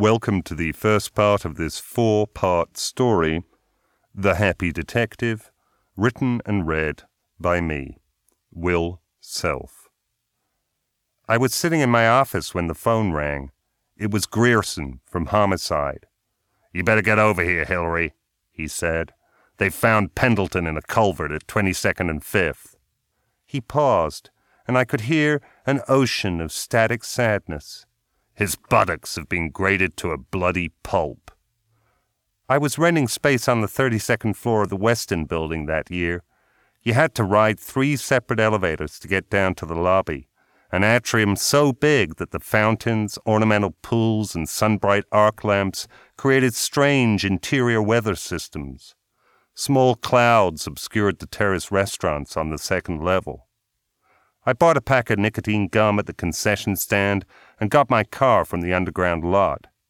Welcome to the first part of this 4-part story, The Happy Detective, written and read by me, Will Self. I was sitting in my office when the phone rang. It was Grierson from Homicide. "You better get over here, Hillary," he said. "They've found Pendleton in a culvert at 22nd and 5th. He paused, and I could hear an ocean of static sadness. "His buttocks have been grated to a bloody pulp." I was renting space on the 32nd floor of the Westin building that year. You had to ride 3 separate elevators to get down to the lobby, an atrium so big that the fountains, ornamental pools, and sun-bright arc lamps created strange interior weather systems. Small clouds obscured the terrace restaurants on the second level. I bought a pack of nicotine gum at the concession stand and got my car from the underground lot.